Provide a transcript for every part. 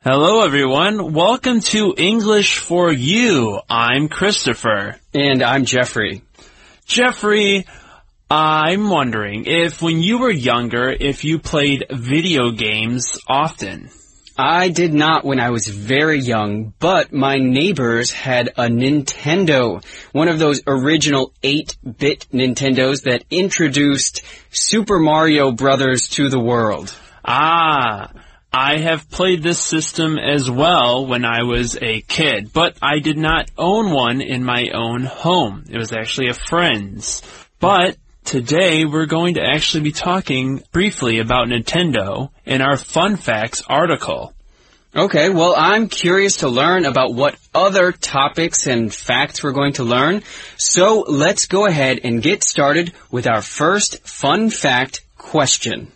Hello, everyone. Welcome to English for You. I'm Christopher. And I'm Jeffrey. Jeffrey, I'm wondering if when you were younger, if you played video games often. I did not when I was very young, but my neighbors had a Nintendo, one of those original 8-bit Nintendos that introduced Super Mario Brothers to the world. I have played this system as well when I was a kid, but I did not own one in my own home. It was actually a friend's. But today we're going to actually be talking briefly about Nintendo in our Fun Facts article. Okay, well, I'm curious to learn about what other topics and facts we're going to learn. So let's go ahead and get started with our first fun fact question.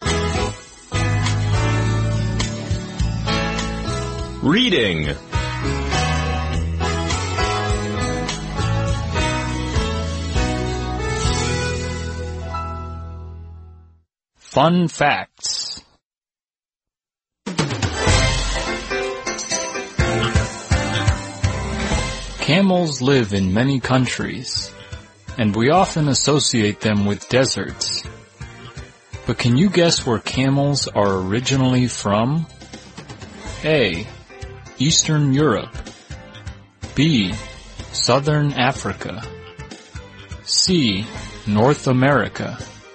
Reading. Fun facts. Camels live in many countries, and we often associate them with deserts. But can you guess where camels are originally from? A. Eastern Europe. B. Southern Africa. C. North America.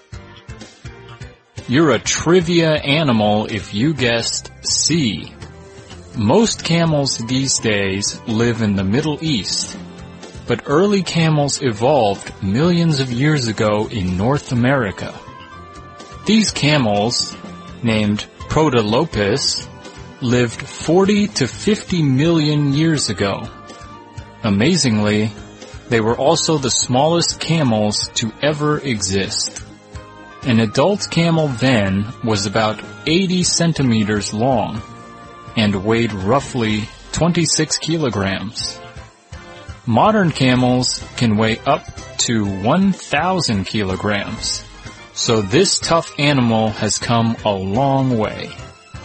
You're a trivia animal if you guessed C. Most camels these days live in the Middle East, but early camels evolved millions of years ago in North America. These camels, named Protolopes, lived 40 to 50 million years ago. Amazingly, they were also the smallest camels to ever exist. An adult camel then was about 80 centimeters long and weighed roughly 26 kilograms. Modern camels can weigh up to 1,000 kilograms, so this tough animal has come a long way.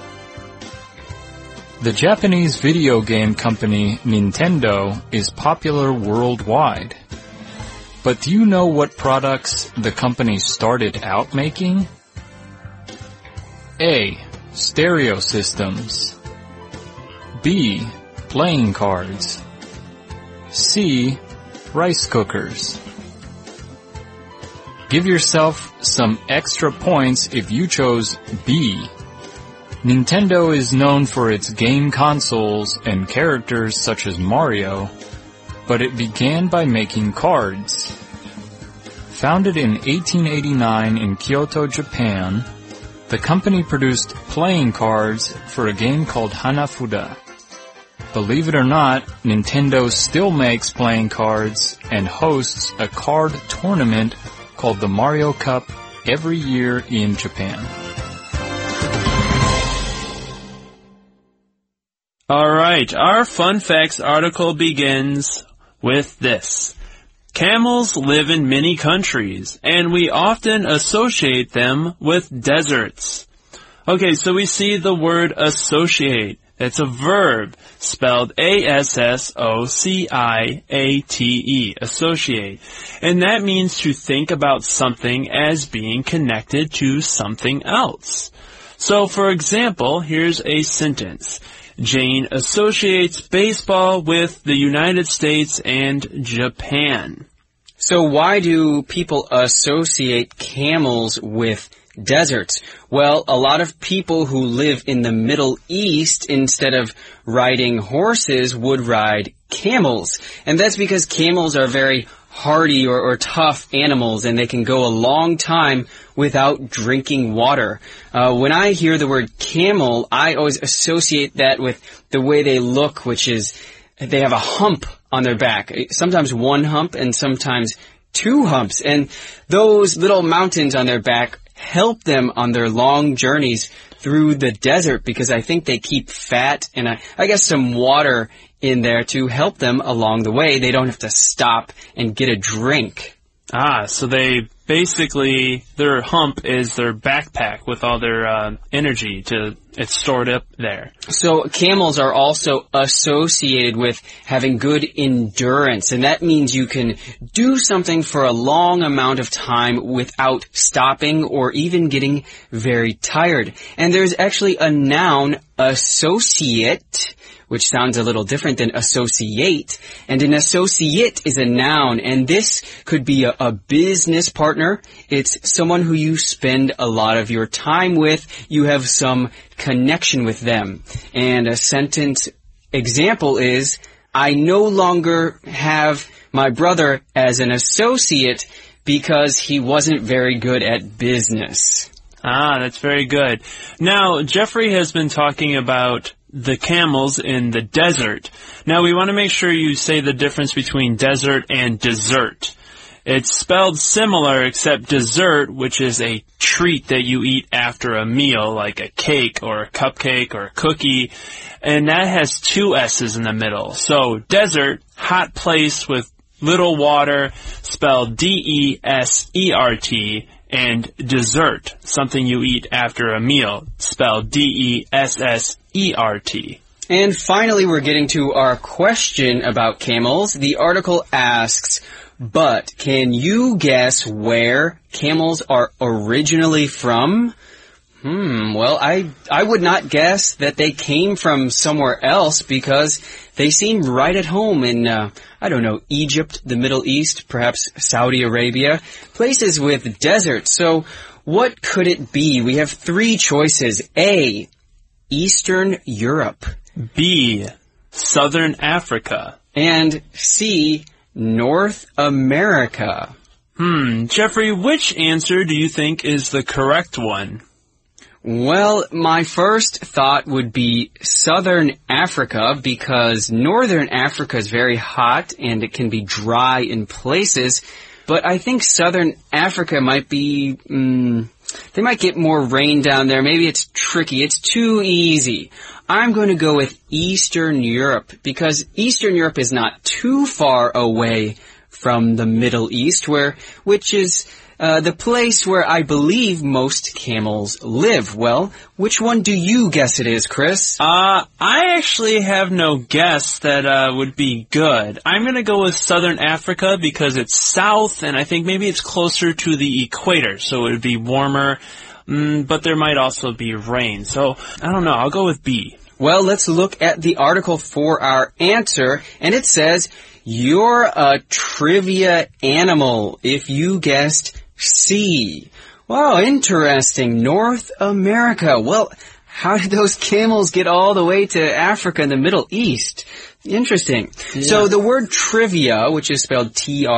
The Japanese video game company Nintendo is popular worldwide. But do you know what products the company started out making? A. Stereo systems. B. Playing cards. C. Rice cookers. Give yourself some extra points if you chose B. Nintendo is known for its game consoles and characters such as Mario, but it began by making cards. Founded in 1889 in Kyoto, Japan, the company produced playing cards for a game called Hanafuda. Believe it or not, Nintendo still makes playing cards and hosts a card tournament called the Mario Cup every year in Japan. Alright, our Fun Facts article begins with this. Camels live in many countries, and we often associate them with deserts. Okay, so we see the word associate. It's a verb, spelled A-S-S-O-C-I-A-T-E, associate. And that means to think about something as being connected to something else. So, for example, here's a sentence. Jane associates baseball with the United States and Japan. So why do people associate camels with deserts? Well, a lot of people who live in the Middle East, instead of riding horses, would ride camels. And that's because camels are very hardy or tough animals, and they can go a long time without drinking water. When I hear the word camel, I always associate that with the way they look, which is they have a hump on their back. Sometimes one hump and sometimes two humps. And those little mountains on their back help them on their long journeys through the desert because I think they keep fat and I guess some water in there to help them along the way. They don't have to stop and get a drink. So they basically their hump is their backpack with all their energy it's stored up there. So camels are also associated with having good endurance, and that means you can do something for a long amount of time without stopping or even getting very tired. And there's actually a noun, associate, which sounds a little different than associate. And an associate is a noun, and this could be a business partner. It's someone who you spend a lot of your time with. You have some connection with them. And a sentence example is, I no longer have my brother as an associate because he wasn't very good at business. Ah, that's very good. Now, Jeffrey has been talking about the camels in the desert. Now, we want to make sure you say the difference between desert and dessert. It's spelled similar, except dessert, which is a treat that you eat after a meal, like a cake or a cupcake or a cookie, and that has two S's in the middle. So, desert, hot place with little water, spelled D-E-S-E-R-T, and dessert, something you eat after a meal, spelled D-E-S-S-E-R-T. And finally, we're getting to our question about camels. The article asks, but can you guess where camels are originally from? Well, I would not guess that they came from somewhere else because they seem right at home in, Egypt, the Middle East, perhaps Saudi Arabia, places with deserts. So what could it be? We have three choices. A, Eastern Europe. B, Southern Africa. And C, North America. Jeffrey, which answer do you think is the correct one? Well, my first thought would be Southern Africa because Northern Africa is very hot and it can be dry in places. But I think Southern Africa might be, they might get more rain down there. Maybe it's tricky. It's too easy. I'm going to go with Eastern Europe because Eastern Europe is not too far away from the Middle East, which is the place where I believe most camels live. Well, which one do you guess it is, Chris? I actually have no guess that would be good. I'm going to go with Southern Africa because it's south, and I think maybe it's closer to the equator, so it would be warmer, but there might also be rain. So, I don't know, I'll go with B. Well, let's look at the article for our answer, and it says, you're a trivia animal if you guessed C. Wow, interesting. North America. Well, how did those camels get all the way to Africa and the Middle East? Interesting. Yeah. So the word trivia, which is spelled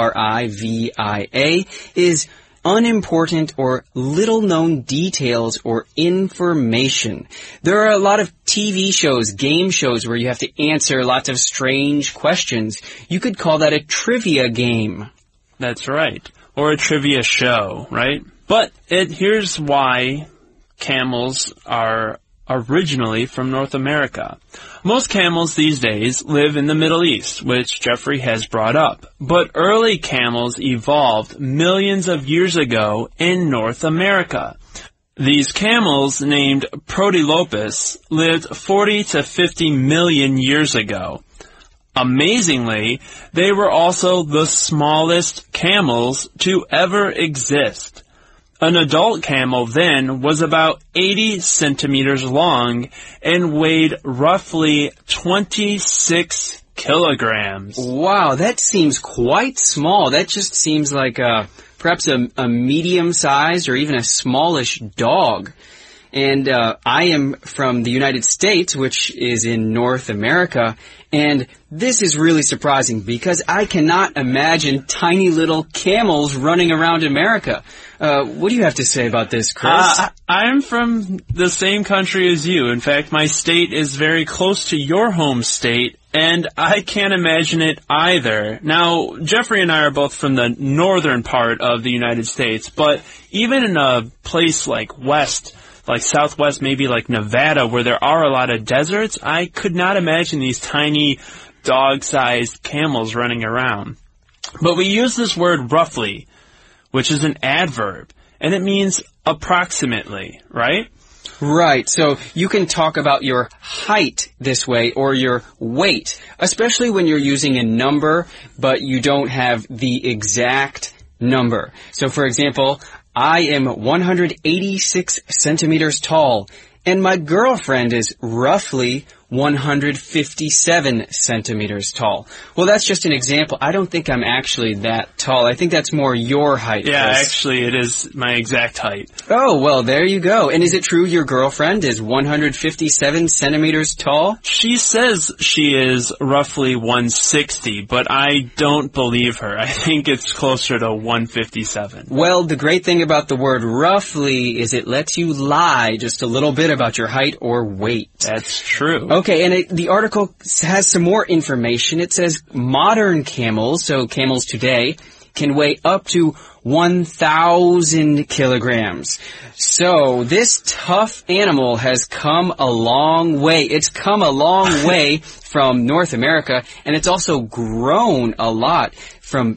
T-R-I-V-I-A, is unimportant or little-known details or information. There are a lot of TV shows, game shows, where you have to answer lots of strange questions. You could call that a trivia game. That's right. Or a trivia show, right? But here's why camels are originally from North America. Most camels these days live in the Middle East, which Jeffrey has brought up. But early camels evolved millions of years ago in North America. These camels, named Protylopus, lived 40 to 50 million years ago. Amazingly, they were also the smallest camels to ever exist. An adult camel then was about 80 centimeters long and weighed roughly 26 kilograms. Wow, that seems quite small. That just seems like perhaps a medium-sized or even a smallish dog. And I am from the United States, which is in North America, and this is really surprising because I cannot imagine tiny little camels running around America. What do you have to say about this, Chris? I'm from the same country as you. In fact, my state is very close to your home state, and I can't imagine it either. Now, Jeffrey and I are both from the northern part of the United States, but even in a place like Southwest, maybe like Nevada, where there are a lot of deserts, I could not imagine these tiny dog-sized camels running around. But we use this word roughly which is an adverb, and it means approximately, right? Right, so you can talk about your height this way or your weight, especially when you're using a number, but you don't have the exact number. So for example, I am 186 centimeters tall, and my girlfriend is roughly 157 centimeters tall. Well, that's just an example. I don't think I'm actually that tall. I think that's more your height. Yeah, Chris. actually, it is my exact height. Oh, well, there you go. And is it true your girlfriend is 157 centimeters tall? She says she is roughly 160, but I don't believe her. I think it's closer to 157. Well, the great thing about the word roughly is it lets you lie just a little bit about your height or weight. That's true. Okay, and the article has some more information. It says modern camels, so camels today, can weigh up to 1,000 kilograms. So this tough animal has come a long way. It's come a long way from North America, and it's also grown a lot from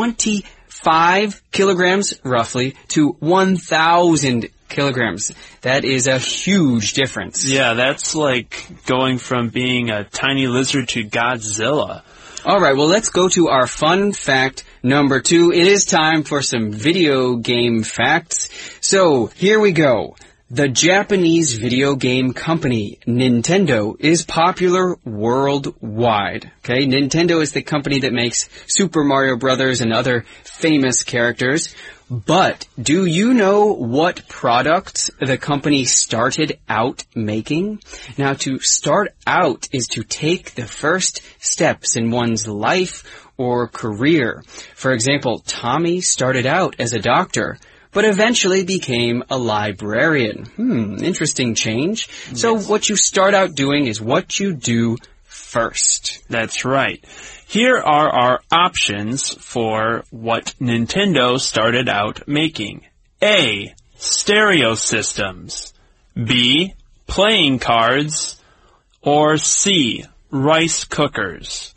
25 kilograms, roughly, to 1,000 kilograms. That is a huge difference. Yeah, that's like going from being a tiny lizard to Godzilla. All right, well, let's go to our fun fact number 2. It is time for some video game facts. So, here we go. The Japanese video game company, Nintendo, is popular worldwide. Okay, Nintendo is the company that makes Super Mario Brothers and other famous characters. But do you know what products the company started out making? Now, to start out is to take the first steps in one's life or career. For example, Tommy started out as a doctor, but eventually became a librarian. Interesting change. Yes. So what you start out doing is what you do first. That's right. Here are our options for what Nintendo started out making. A. Stereo systems. B. Playing cards. Or C. Rice cookers.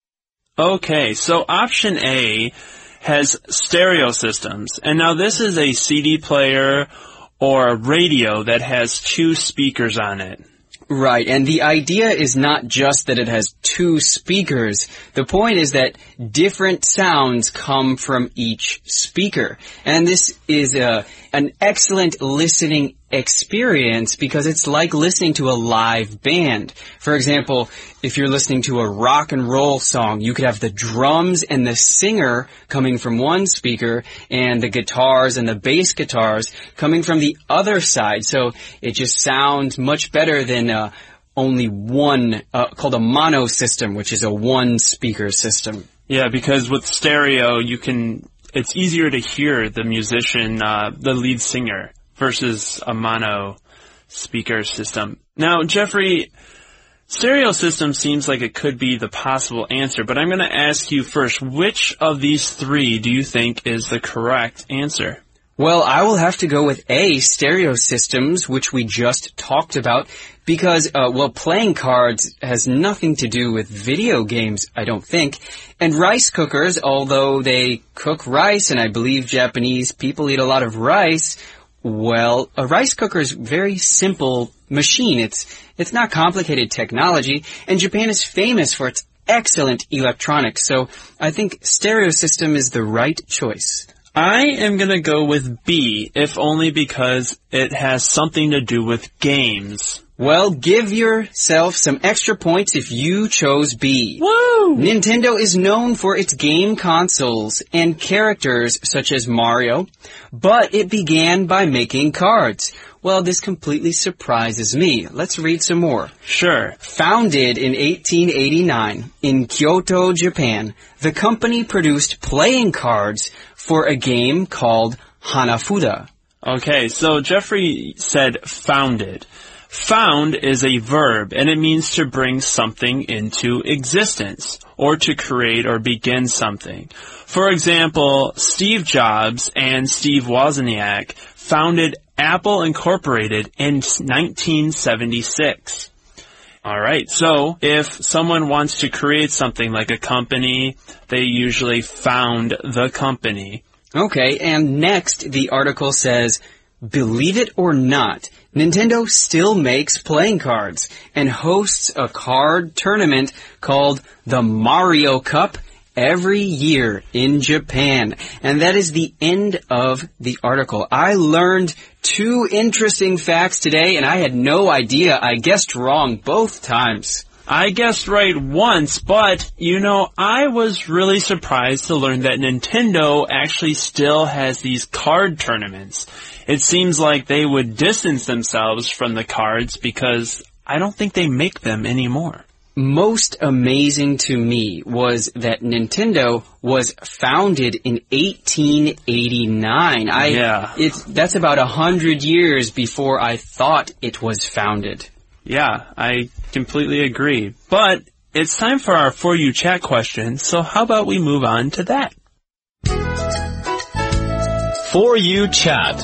Okay, so option A has stereo systems. And now this is a CD player or a radio that has 2 speakers on it. Right, and the idea is not just that it has 2 speakers. The point is that different sounds come from each speaker. And this is an excellent listening experience because it's like listening to a live band. For example, if you're listening to a rock and roll song, you could have the drums and the singer coming from one speaker and the guitars and the bass guitars coming from the other side. So it just sounds much better than only one, called a mono system, which is a one-speaker system. Yeah, because with stereo, it's easier to hear the musician, the lead singer, versus a mono speaker system. Now, Jeffrey, stereo system seems like it could be the possible answer, but I'm going to ask you first, which of these 3 do you think is the correct answer? Well, I will have to go with A, stereo systems, which we just talked about, because, playing cards has nothing to do with video games, I don't think. And rice cookers, although they cook rice, and I believe Japanese people eat a lot of rice, well, a rice cooker is a very simple machine. It's not complicated technology, and Japan is famous for its excellent electronics, so I think stereo system is the right choice. I am going to go with B, if only because it has something to do with games. Well, give yourself some extra points if you chose B. Woo! Nintendo is known for its game consoles and characters such as Mario, but it began by making cards. Well, this completely surprises me. Let's read some more. Sure. Founded in 1889 in Kyoto, Japan, the company produced playing cards for a game called Hanafuda. Okay, so Jeffrey said founded. Found is a verb, and it means to bring something into existence, or to create or begin something. For example, Steve Jobs and Steve Wozniak founded Apple Incorporated in 1976. All right, so if someone wants to create something like a company, they usually found the company. Okay, and next the article says, believe it or not, Nintendo still makes playing cards and hosts a card tournament called the Mario Cup every year in Japan. And that is the end of the article. I learned 2 interesting facts today, and I had no idea. I guessed wrong both times. I guessed right once, but, I was really surprised to learn that Nintendo actually still has these card tournaments. It seems like they would distance themselves from the cards because I don't think they make them anymore. Most amazing to me was that Nintendo was founded in 1889. That's about 100 years before I thought it was founded. Yeah, I completely agree. But it's time for our For You Chat question, so how about we move on to that? For You Chat.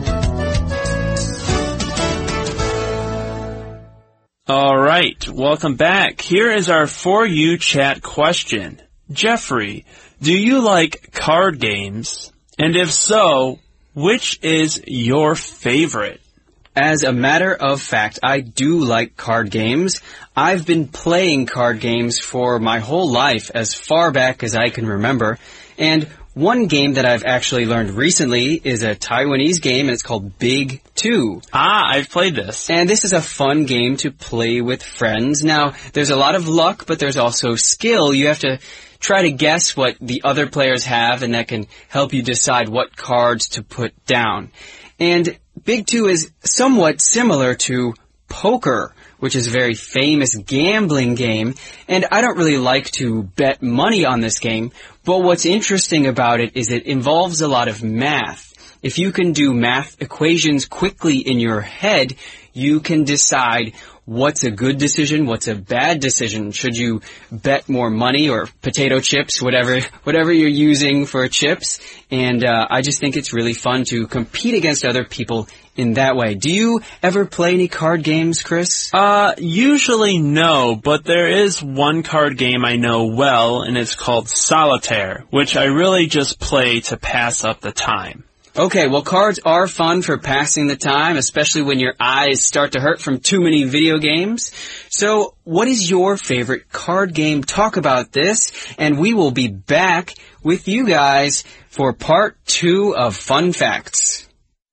All right, welcome back. Here is our For You Chat question. Jeffrey, do you like card games? And if so, which is your favorite? As a matter of fact, I do like card games. I've been playing card games for my whole life, as far back as I can remember. And one game that I've actually learned recently is a Taiwanese game, and it's called Big 2. I've played this. And this is a fun game to play with friends. Now, there's a lot of luck, but there's also skill. You have to try to guess what the other players have, and that can help you decide what cards to put down. And Big 2 is somewhat similar to poker, which is a very famous gambling game, and I don't really like to bet money on this game, but what's interesting about it is it involves a lot of math. If you can do math equations quickly in your head, you can decide what's a good decision, what's a bad decision. Should you bet more money or potato chips, whatever you're using for chips? And I just think it's really fun to compete against other people in that way. Do you ever play any card games, Chris? Usually no, but there is one card game I know well, and it's called Solitaire, which I really just play to pass up the time. Okay, well, cards are fun for passing the time, especially when your eyes start to hurt from too many video games. So, what is your favorite card game? Talk about this, and we will be back with you guys for part 2 of Fun Facts.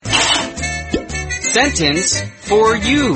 Sentence for you.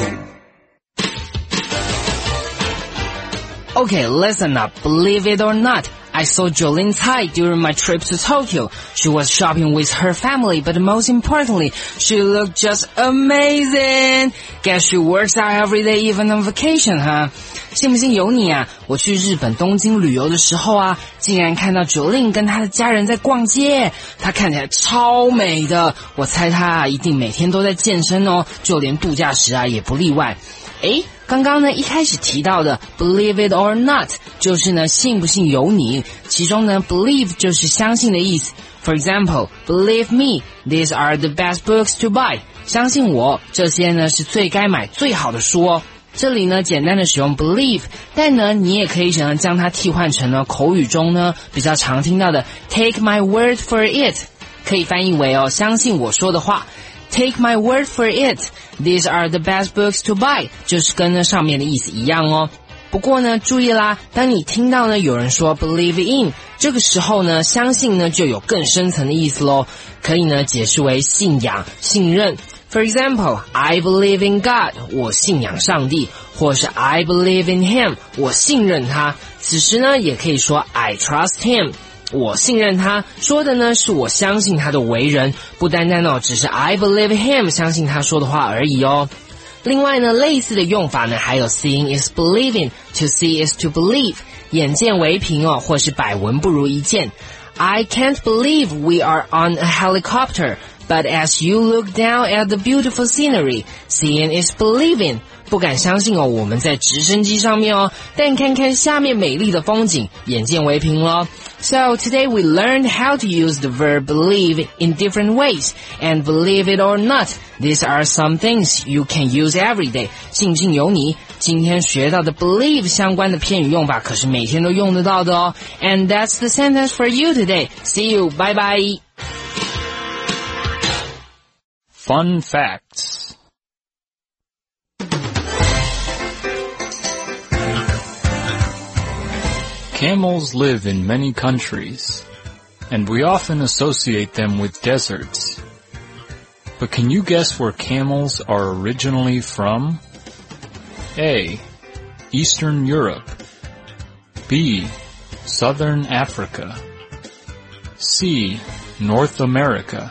Okay, listen up. Believe it or not, I saw Jolene Tsai during my trip to Tokyo. She was shopping with her family, but most importantly, she looked just amazing. Guess she works out every day even on vacation, huh? 信不信由你啊，我去日本东京旅游的时候啊，竟然看到 Jolene 跟她的家人在逛街，她看起来超美的，我猜她一定每天都在健身哦，就连度假时啊也不例外。诶，刚刚呢一开始提到的 believe it or not 就是呢信不信由你，其中呢 believe 就是相信的意思。For example, believe me, these are the best books to buy. 相信我，这些呢是最该买最好的书哦。这里呢简单的使用 believe， 但呢你也可以将它替换成呢口语中呢比较常听到的 take my word for it， 可以翻译为相信我说的话。Take my word for it, these are the best books to buy， 就是跟上面的意思一样哦。不过呢注意啦，当你听到呢有人说 believe in， 这个时候呢相信呢就有更深层的意思咯，可以呢解释为信仰、信任。For example, I believe in God, 我信仰上帝，或是 I believe in him, 我信任他。此时呢也可以说 I trust him，我信任他，说的呢是我相信他的为人，不单单只是 I believe him 相信他说的话而已哦。另外呢类似的用法呢还有 seeing is believing, to see is to believe， 眼见为凭或是百闻不如一见。I can't believe we are on a helicopter, but as you look down at the beautiful scenery, seeing is believing。不敢相信我们在直升机上面但看看下面美丽的风景，眼见为凭咯。So today we learned how to use the verb believe in different ways, and believe it or not, these are some things you can use every day. 信不信由你。今天学到的 believe 相关的片语用法可是每天都用得到的哦。And that's the sentence for you today. See you, bye bye. Fun facts. Camels live in many countries, and we often associate them with deserts. But can you guess where camels are originally from? A. Eastern Europe. B. Southern Africa. C. North America.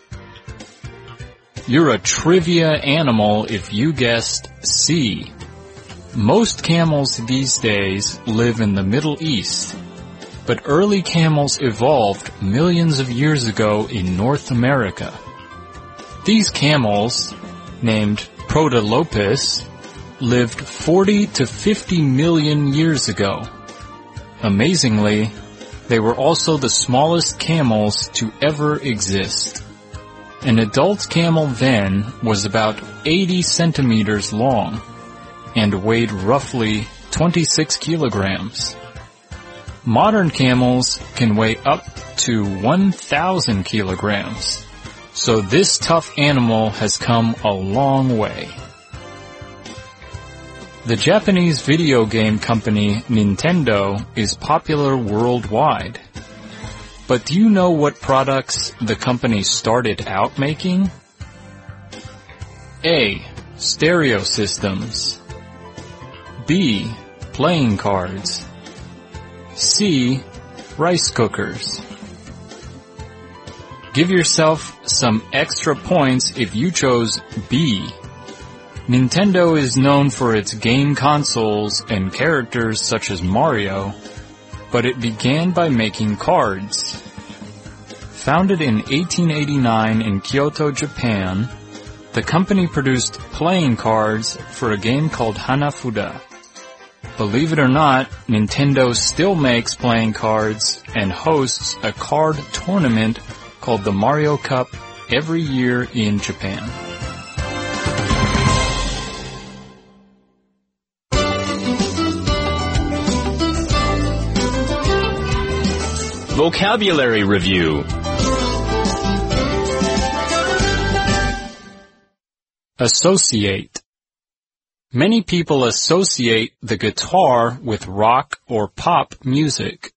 You're a trivia animal if you guessed C. Most camels these days live in the Middle East, but early camels evolved millions of years ago in North America. These camels, named Protolopes, lived 40 to 50 million years ago. Amazingly, they were also the smallest camels to ever exist. An adult camel then was about 80 centimeters long and weighed roughly 26 kilograms. Modern camels can weigh up to 1,000 kilograms, so this tough animal has come a long way. The Japanese video game company Nintendo is popular worldwide. But do you know what products the company started out making? A. Stereo systems. B. Playing cards. C. Rice cookers. Give yourself some extra points if you chose B. Nintendo is known for its game consoles and characters such as Mario, but it began by making cards. Founded in 1889 in Kyoto, Japan, the company produced playing cards for a game called Hanafuda. Believe it or not, Nintendo still makes playing cards and hosts a card tournament called the Mario Cup every year in Japan. Vocabulary Review. Associate. Many people associate the guitar with rock or pop music.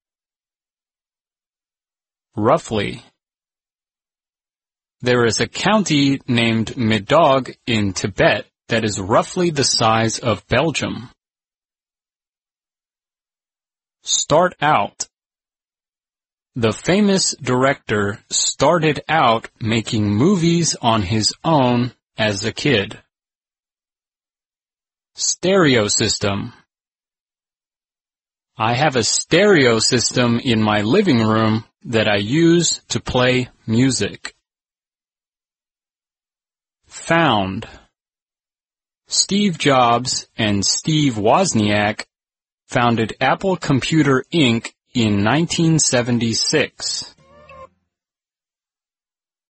Roughly. There is a county named Medog in Tibet that is roughly the size of Belgium. Start out. The famous director started out making movies on his own as a kid. Stereo system. I have a stereo system in my living room that I use to play music. Found. Steve Jobs and Steve Wozniak founded Apple Computer Inc. in 1976.